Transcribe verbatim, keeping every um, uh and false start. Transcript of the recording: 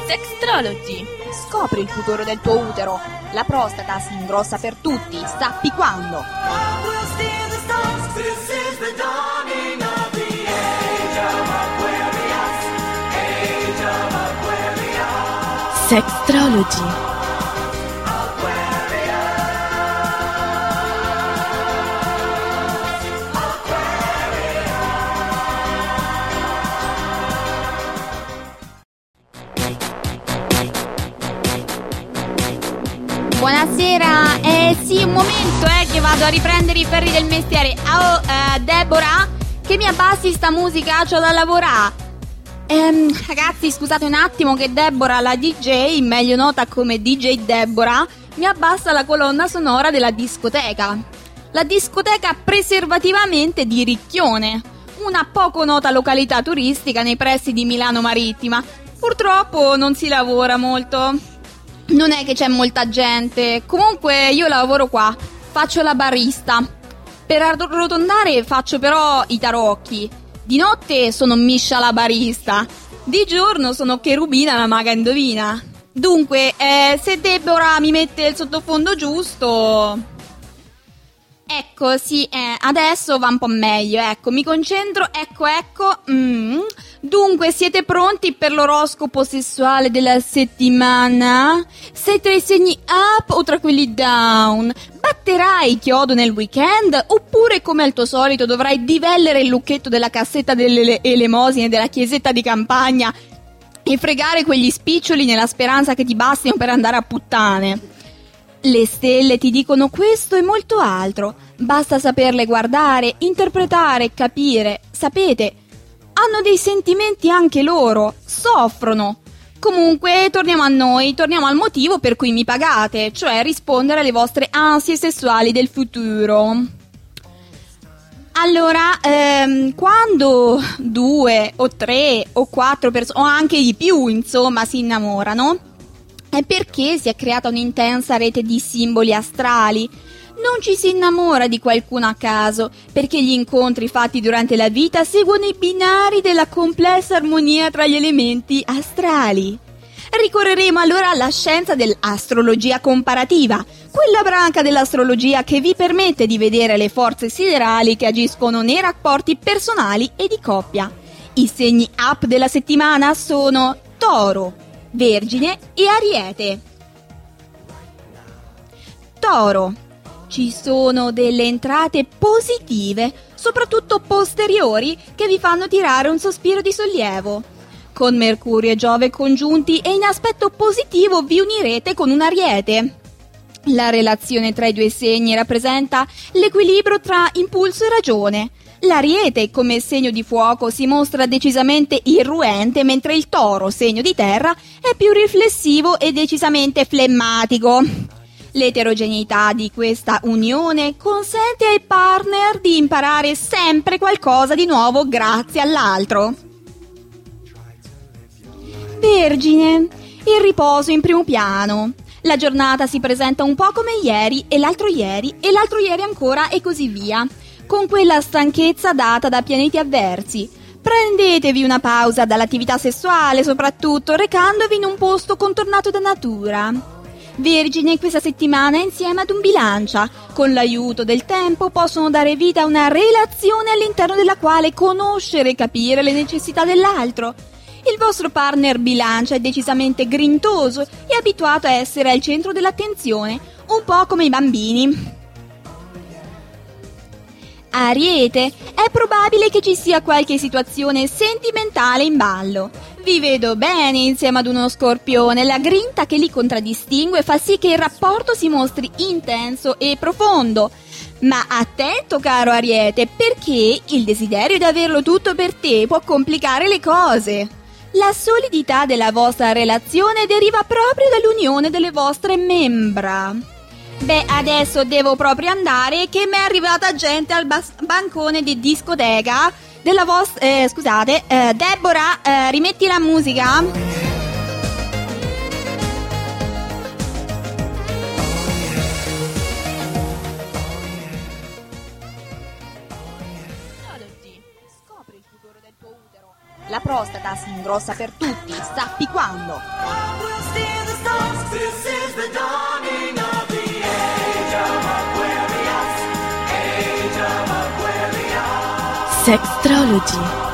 Sextrology. Scopri il futuro del tuo utero. La prostata si ingrossa per tutti, sappi quando. Sextrology. Buonasera, eh sì, un momento eh che vado a riprendere i ferri del mestiere. Oh, eh, Deborah, che mi abbassi sta musica, c'ho da lavorare. Ehm, ragazzi, scusate un attimo che Deborah, la D J, meglio nota come D J Deborah, mi abbassa la colonna sonora della discoteca. La discoteca preservativamente di Ricchione, una poco nota località turistica nei pressi di Milano Marittima. Purtroppo non si lavora molto. Non è che c'è molta gente. Comunque io lavoro qua, faccio la barista. Per arrotondare faccio però i tarocchi. Di notte sono Miscia la barista. Di giorno sono Cherubina la maga indovina. Dunque, eh, se Deborah mi mette il sottofondo giusto... Ecco, sì, eh, adesso va un po' meglio, ecco, mi concentro, ecco, ecco. Mm. Dunque, siete pronti per l'oroscopo sessuale della settimana? Sei tra i segni up o tra quelli down? Batterai chiodo nel weekend? Oppure, come al tuo solito, dovrai divellere il lucchetto della cassetta delle elemosine della chiesetta di campagna e fregare quegli spiccioli nella speranza che ti bastino per andare a puttane? Le stelle ti dicono questo e molto altro. Basta saperle guardare, interpretare, capire. Sapete, hanno dei sentimenti anche loro, soffrono. Comunque, torniamo a noi, torniamo al motivo per cui mi pagate, cioè rispondere alle vostre ansie sessuali del futuro. Allora, ehm, quando due o tre o quattro persone, o anche di più, insomma, si innamorano, è perché si è creata un'intensa rete di simboli astrali. Non ci si innamora di qualcuno a caso, perché gli incontri fatti durante la vita seguono i binari della complessa armonia tra gli elementi astrali. Ricorreremo allora alla scienza dell'astrologia comparativa, quella branca dell'astrologia che vi permette di vedere le forze siderali che agiscono nei rapporti personali e di coppia. I segni up della settimana sono Toro, Vergine e Ariete. Toro. Ci sono delle entrate positive, soprattutto posteriori, che vi fanno tirare un sospiro di sollievo. Con Mercurio e Giove congiunti e in aspetto positivo vi unirete con un Ariete. La relazione tra i due segni rappresenta l'equilibrio tra impulso e ragione. L'Ariete, come segno di fuoco, si mostra decisamente irruente, mentre il Toro, segno di terra, è più riflessivo e decisamente flemmatico. L'eterogeneità di questa unione consente ai partner di imparare sempre qualcosa di nuovo grazie all'altro. Vergine, il riposo in primo piano. La giornata si presenta un po' come ieri e l'altro ieri e l'altro ieri ancora e così via, con quella stanchezza data da pianeti avversi. Prendetevi una pausa dall'attività sessuale, soprattutto recandovi in un posto contornato da natura. Vergine questa settimana insieme ad un bilancia. Con l'aiuto del tempo possono dare vita a una relazione all'interno della quale conoscere e capire le necessità dell'altro. Il vostro partner bilancia è decisamente grintoso e abituato a essere al centro dell'attenzione, un po' come i bambini. Ariete, è probabile che ci sia qualche situazione sentimentale in ballo. Vi vedo bene insieme ad uno Scorpione, la grinta che li contraddistingue fa sì che il rapporto si mostri intenso e profondo. Ma attento caro Ariete, perché il desiderio di averlo tutto per te può complicare le cose. La solidità della vostra relazione deriva proprio dall'unione delle vostre membra. Beh, adesso devo proprio andare, che mi è arrivata gente al bas- bancone di discoteca della vostra... Eh, scusate, eh, Deborah, eh, rimetti la musica. La pro prostata si ingrossa per tutti, sappi quando. Sextrology.